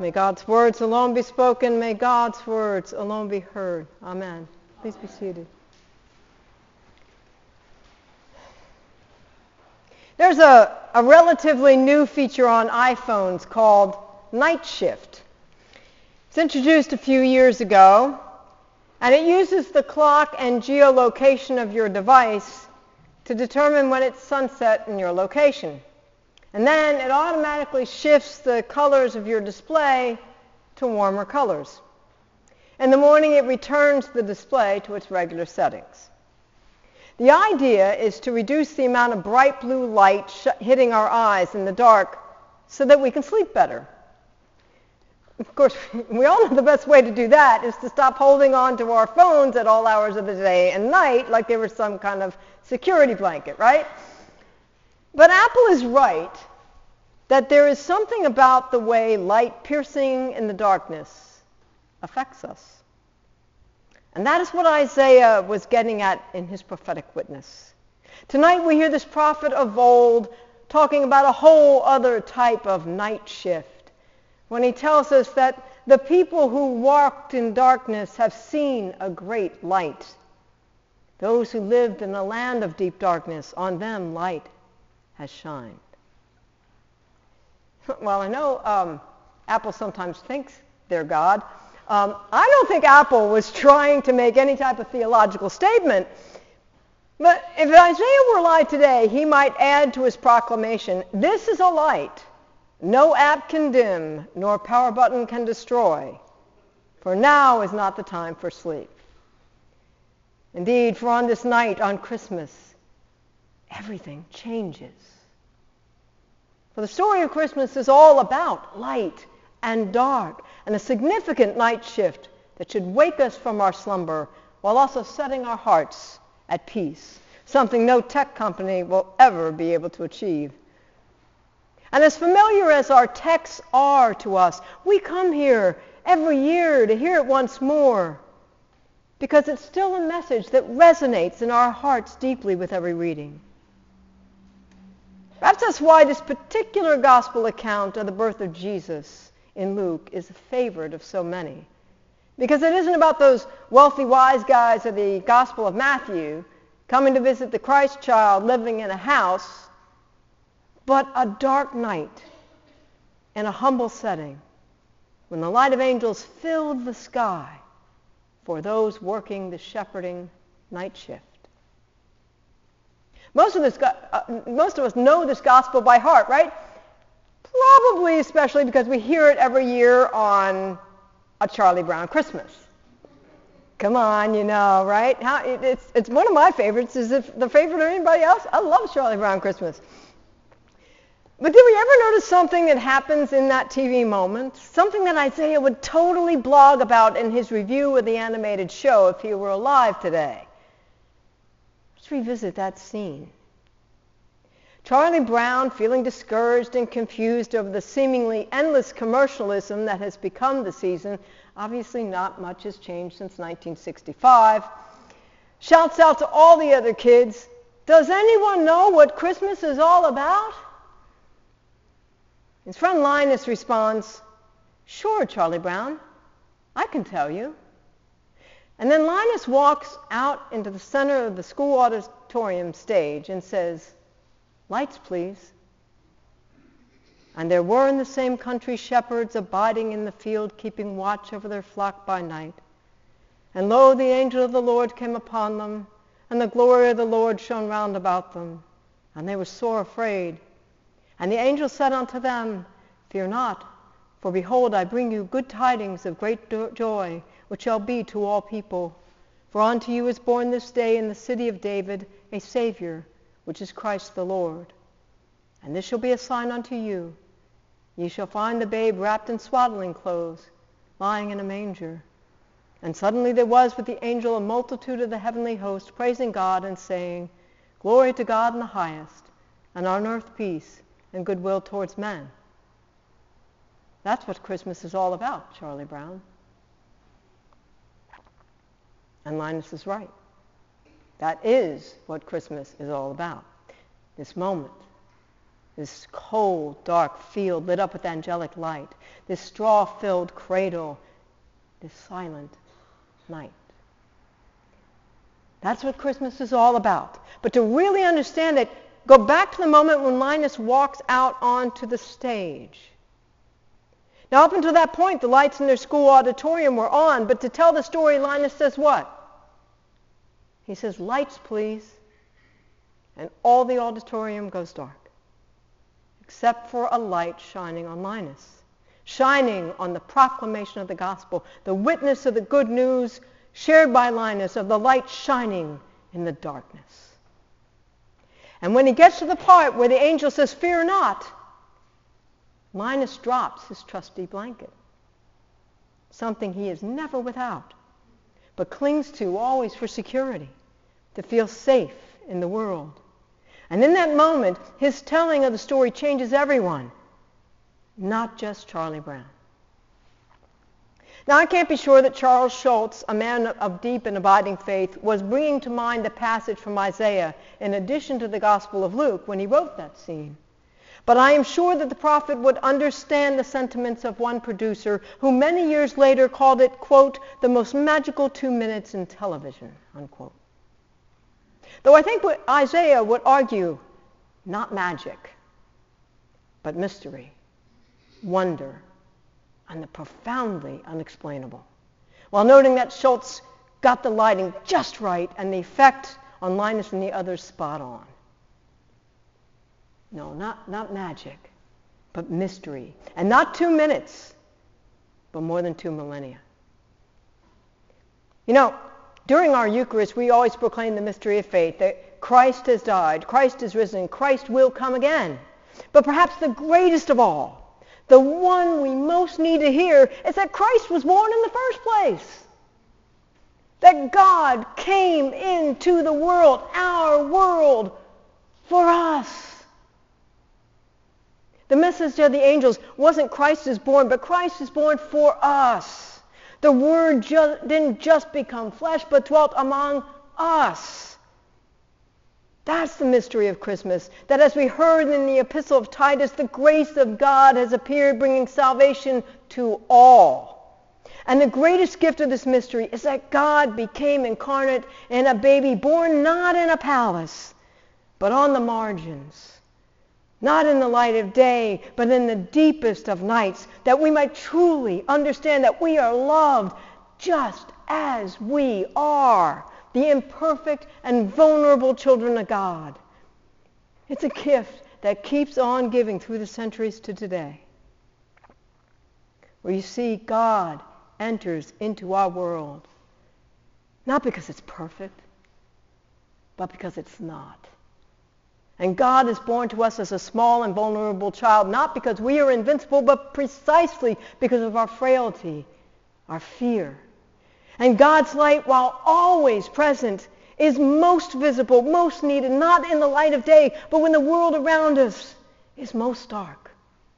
May God's words alone be spoken. May God's words alone be heard. Amen. Please be seated. There's a relatively new feature on iPhones called Night Shift. It's introduced a few years ago, and it uses the clock and geolocation of your device to determine when it's sunset in your location. And then it automatically shifts the colors of your display to warmer colors. In the morning, it returns the display to its regular settings. The idea is to reduce the amount of bright blue light hitting our eyes in the dark so that we can sleep better. Of course, we all know the best way to do that is to stop holding on to our phones at all hours of the day and night like they were some kind of security blanket, right? But Apple is right that there is something about the way light piercing in the darkness affects us. And that is what Isaiah was getting at in his prophetic witness. Tonight we hear this prophet of old talking about a whole other type of night shift when he tells us that the people who walked in darkness have seen a great light. Those who lived in a land of deep darkness, on them light has shined. Well, I know Apple sometimes thinks they're God. I don't think Apple was trying to make any type of theological statement. But if Isaiah were alive today, he might add to his proclamation, "This is a light no app can dim, nor power button can destroy. For now is not the time for sleep." Indeed, for on this night, on Christmas, everything changes. For the story of Christmas is all about light and dark, and a significant night shift that should wake us from our slumber while also setting our hearts at peace, something no tech company will ever be able to achieve. And as familiar as our texts are to us, we come here every year to hear it once more because it's still a message that resonates in our hearts deeply with every reading. Perhaps that's why this particular gospel account of the birth of Jesus in Luke is a favorite of so many. Because it isn't about those wealthy wise guys of the Gospel of Matthew coming to visit the Christ child living in a house, but a dark night in a humble setting when the light of angels filled the sky for those working the shepherding night shift. Most of us know this gospel by heart, right? Probably especially because we hear it every year on a Charlie Brown Christmas. Come on, you know, right? It's one of my favorites. Is it the favorite of anybody else? I love Charlie Brown Christmas. But did we ever notice something that happens in that TV moment? Something that Isaiah would totally blog about in his review of the animated show if he were alive today. Let's revisit that scene. Charlie Brown, feeling discouraged and confused over the seemingly endless commercialism that has become the season, obviously not much has changed since 1965, shouts out to all the other kids, "Does anyone know what Christmas is all about?" His friend Linus responds, "Sure, Charlie Brown, I can tell you." And then Linus walks out into the center of the school auditorium stage and says, "Lights, please." And there were in the same country shepherds abiding in the field, keeping watch over their flock by night. And lo, the angel of the Lord came upon them, and the glory of the Lord shone round about them. And they were sore afraid. And the angel said unto them, "Fear not, for behold, I bring you good tidings of great joy, which shall be to all people. For unto you is born this day in the city of David a Savior, which is Christ the Lord. And this shall be a sign unto you. Ye shall find the babe wrapped in swaddling clothes, lying in a manger." And suddenly there was with the angel a multitude of the heavenly host, praising God and saying, "Glory to God in the highest, and on earth peace and goodwill towards men." That's what Christmas is all about, Charlie Brown. And Linus is right. That is what Christmas is all about. This moment this cold, dark field lit up with angelic light, this straw-filled cradle, this silent night. That's what Christmas is all about. But to really understand it, go back to the moment when Linus walks out onto the stage. Now, up until that point, the lights in their school auditorium were on, but to tell the story, Linus says what? He says, "Lights, please." And all the auditorium goes dark, except for a light shining on Linus, shining on the proclamation of the gospel, the witness of the good news shared by Linus of the light shining in the darkness. And when he gets to the part where the angel says, "Fear not," Linus drops his trusty blanket, something he is never without, but clings to always for security, to feel safe in the world. And in that moment, his telling of the story changes everyone, not just Charlie Brown. Now, I can't be sure that Charles Schulz, a man of deep and abiding faith, was bringing to mind the passage from Isaiah in addition to the Gospel of Luke when he wrote that scene. But I am sure that the prophet would understand the sentiments of one producer who many years later called it, quote, "the most magical 2 minutes in television," unquote. Though I think what Isaiah would argue, not magic, but mystery, wonder, and the profoundly unexplainable, while noting that Schulz got the lighting just right and the effect on Linus and the others spot on. No, not magic, but mystery. And not 2 minutes, but more than 2 millennia. You know, during our Eucharist, we always proclaim the mystery of faith, that Christ has died, Christ is risen, Christ will come again. But perhaps the greatest of all, the one we most need to hear, is that Christ was born in the first place. That God came into the world, our world, for us. The message of the angels wasn't Christ is born, but Christ is born for us. The Word didn't just become flesh, but dwelt among us. That's the mystery of Christmas, that as we heard in the Epistle of Titus, the grace of God has appeared, bringing salvation to all. And the greatest gift of this mystery is that God became incarnate in a baby born not in a palace, but on the margins. Not in the light of day, but in the deepest of nights, that we might truly understand that we are loved just as we are, the imperfect and vulnerable children of God. It's a gift that keeps on giving through the centuries to today, where you see God enters into our world, not because it's perfect, but because it's not. And God is born to us as a small and vulnerable child, not because we are invincible, but precisely because of our frailty, our fear. And God's light, while always present, is most visible, most needed, not in the light of day, but when the world around us is most dark.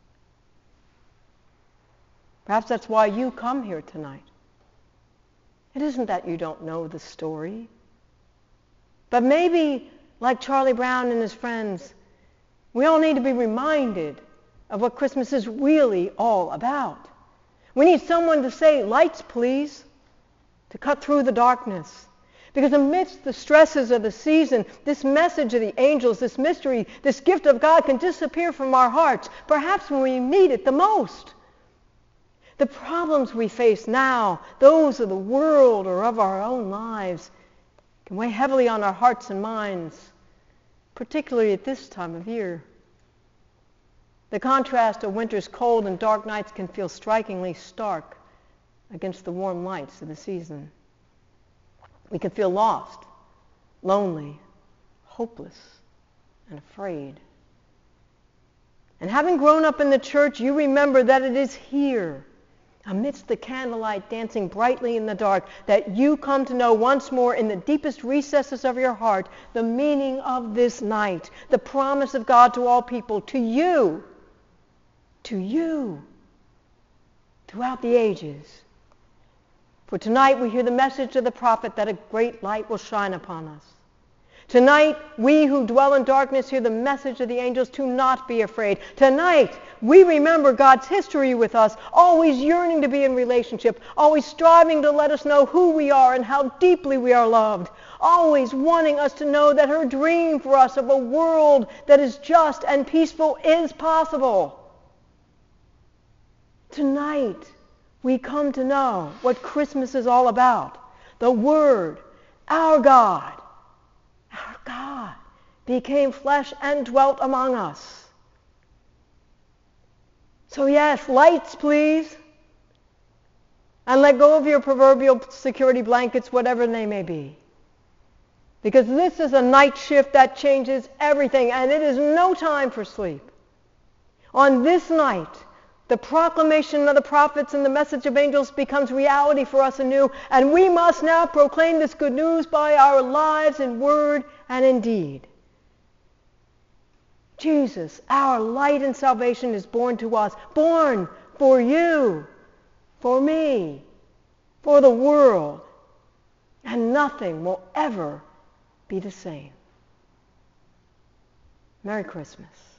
Perhaps that's why you come here tonight. It isn't that you don't know the story, but maybe, like Charlie Brown and his friends, we all need to be reminded of what Christmas is really all about. We need someone to say, "Lights, please," to cut through the darkness. Because amidst the stresses of the season, this message of the angels, this mystery, this gift of God can disappear from our hearts, perhaps when we need it the most. The problems we face now, those of the world or of our own lives, can weigh heavily on our hearts and minds, particularly at this time of year. The contrast of winter's cold and dark nights can feel strikingly stark against the warm lights of the season. We can feel lost, lonely, hopeless, and afraid. And having grown up in the church, you remember that it is here, amidst the candlelight dancing brightly in the dark, that you come to know once more in the deepest recesses of your heart the meaning of this night, the promise of God to all people, to you, throughout the ages. For tonight we hear the message of the prophet that a great light will shine upon us. Tonight, we who dwell in darkness hear the message of the angels to not be afraid. Tonight, we remember God's history with us, always yearning to be in relationship, always striving to let us know who we are and how deeply we are loved, always wanting us to know that her dream for us of a world that is just and peaceful is possible. Tonight, we come to know what Christmas is all about. The Word, our God, became flesh and dwelt among us. So yes, lights please. And let go of your proverbial security blankets, whatever they may be. Because this is a night shift that changes everything, and it is no time for sleep. On this night, the proclamation of the prophets and the message of angels becomes reality for us anew, and we must now proclaim this good news by our lives in word and in deed. Jesus, our light and salvation, is born to us, born for you, for me, for the world, and nothing will ever be the same. Merry Christmas.